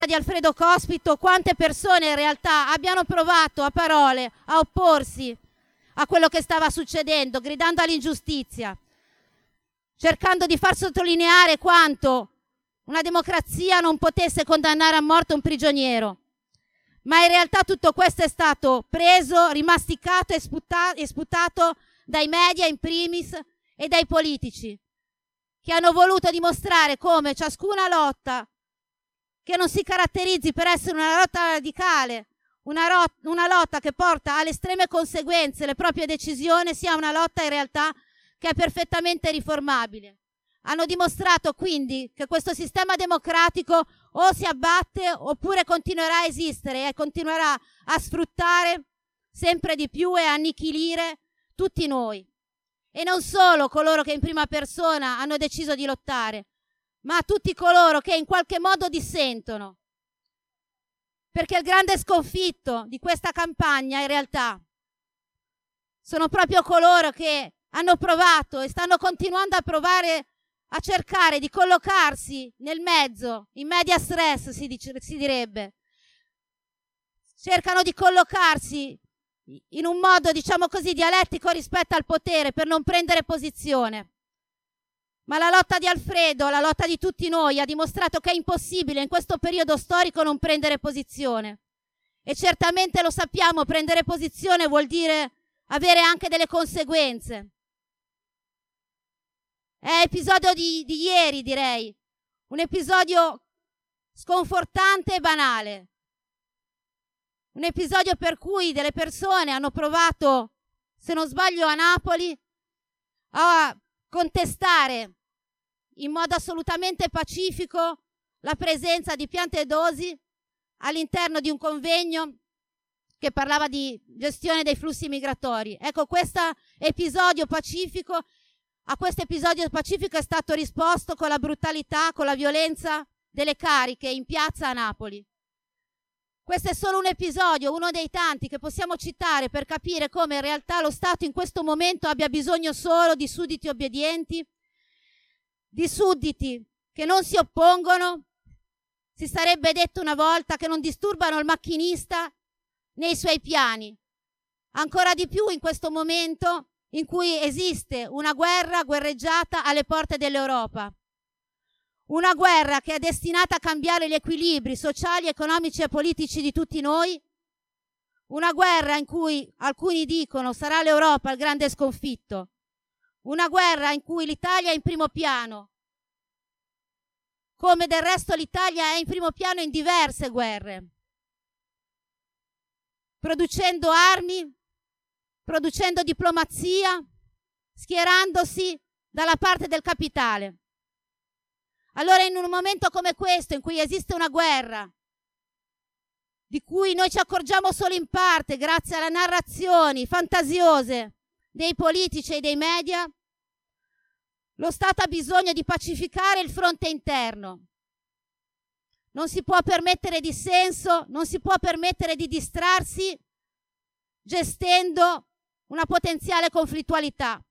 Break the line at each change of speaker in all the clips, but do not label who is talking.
di Alfredo Cospito, quante persone in realtà abbiano provato a parole a opporsi a quello che stava succedendo, gridando all'ingiustizia, cercando di far sottolineare quanto una democrazia non potesse condannare a morte un prigioniero. Ma in realtà tutto questo è stato preso, rimasticato e sputato dai media in primis e dai politici, che hanno voluto dimostrare come ciascuna lotta che non si caratterizzi per essere una lotta radicale, una lotta che porta alle estreme conseguenze le proprie decisioni, sia una lotta in realtà che è perfettamente riformabile. Hanno dimostrato quindi che questo sistema democratico o si abbatte oppure continuerà a esistere e continuerà a sfruttare sempre di più e annichilire tutti noi. E non solo coloro che in prima persona hanno deciso di lottare, ma tutti coloro che in qualche modo dissentono. Perché il grande sconfitto di questa campagna in realtà sono proprio coloro che hanno provato e stanno continuando a provare a cercare di collocarsi nel mezzo, in media stress si direbbe. Cercano di collocarsi in un modo, diciamo così, dialettico rispetto al potere per non prendere posizione. Ma la lotta di Alfredo, la lotta di tutti noi, ha dimostrato che è impossibile in questo periodo storico non prendere posizione. E certamente lo sappiamo, prendere posizione vuol dire avere anche delle conseguenze. È episodio di ieri, direi. Un episodio sconfortante e banale. Un episodio per cui delle persone hanno provato, se non sbaglio a Napoli, a contestare in modo assolutamente pacifico la presenza di Piantedosi all'interno di un convegno che parlava di gestione dei flussi migratori. Ecco, a questo episodio pacifico è stato risposto con la brutalità, con la violenza delle cariche in piazza a Napoli. Questo è solo un episodio, uno dei tanti che possiamo citare per capire come in realtà lo Stato in questo momento abbia bisogno solo di sudditi obbedienti, di sudditi che non si oppongono, si sarebbe detto una volta, che non disturbano il macchinista nei suoi piani. Ancora di più in questo momento in cui esiste una guerra guerreggiata alle porte dell'Europa. Una guerra che è destinata a cambiare gli equilibri sociali, economici e politici di tutti noi. Una guerra in cui alcuni dicono sarà l'Europa il grande sconfitto. Una guerra in cui l'Italia è in primo piano, come del resto l'Italia è in primo piano in diverse guerre, producendo armi, producendo diplomazia, schierandosi dalla parte del capitale. Allora in un momento come questo, in cui esiste una guerra, di cui noi ci accorgiamo solo in parte grazie alle narrazioni fantasiose dei politici e dei media, lo Stato ha bisogno di pacificare il fronte interno. Non si può permettere dissenso, non si può permettere di distrarsi gestendo una potenziale conflittualità.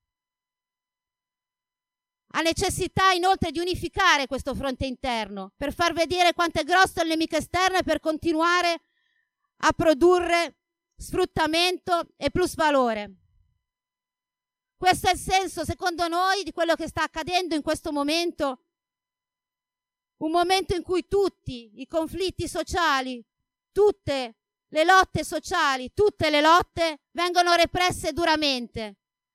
Ha necessità inoltre di unificare questo fronte interno per far vedere quanto è grosso il nemico esterno e per continuare a produrre sfruttamento e plusvalore. Questo è il senso, secondo noi, di quello che sta accadendo in questo momento, un momento in cui tutti i conflitti sociali, tutte le lotte sociali, tutte le lotte vengono represse duramente.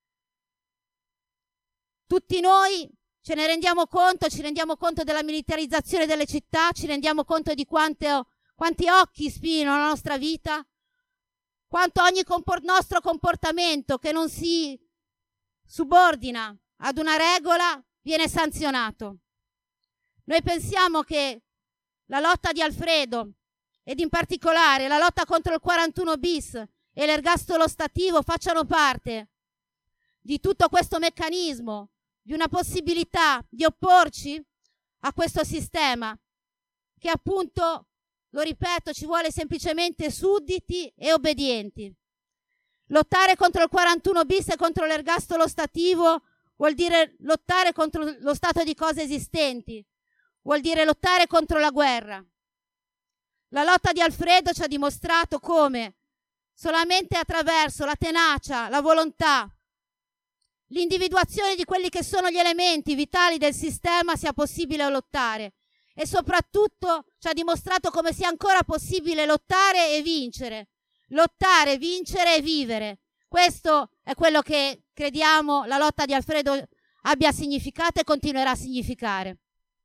Tutti noi ce ne rendiamo conto, ci rendiamo conto della militarizzazione delle città, ci rendiamo conto di quanti occhi spiano la nostra vita, quanto ogni nostro comportamento che non si subordina ad una regola viene sanzionato. Noi pensiamo che la lotta di Alfredo ed in particolare la lotta contro il 41 bis e l'ergastolo stativo facciano parte di tutto questo meccanismo, di una possibilità di opporci a questo sistema che appunto, lo ripeto, ci vuole semplicemente sudditi e obbedienti. Lottare contro il 41 bis e contro l'ergastolo stativo vuol dire lottare contro lo stato di cose esistenti, vuol dire lottare contro la guerra. La lotta di Alfredo ci ha dimostrato come solamente attraverso la tenacia, la volontà, l'individuazione di quelli che sono gli elementi vitali del sistema sia possibile lottare, e soprattutto ci ha dimostrato come sia ancora possibile lottare e vincere. Lottare, vincere e vivere. Questo è quello che crediamo la lotta di Alfredo abbia significato e continuerà a significare.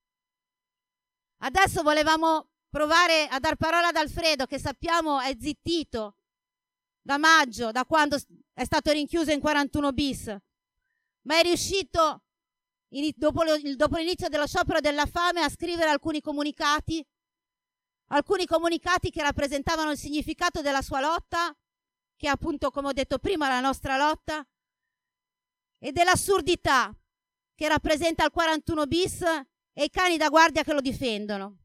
Adesso volevamo provare a dar parola ad Alfredo, che sappiamo è zittito da maggio, da quando è stato rinchiuso in 41 bis, ma è riuscito dopo l'inizio dello sciopero della fame a scrivere alcuni comunicati che rappresentavano il significato della sua lotta, che appunto, come ho detto prima, la nostra lotta, e dell'assurdità che rappresenta il 41 bis e i cani da guardia che lo difendono.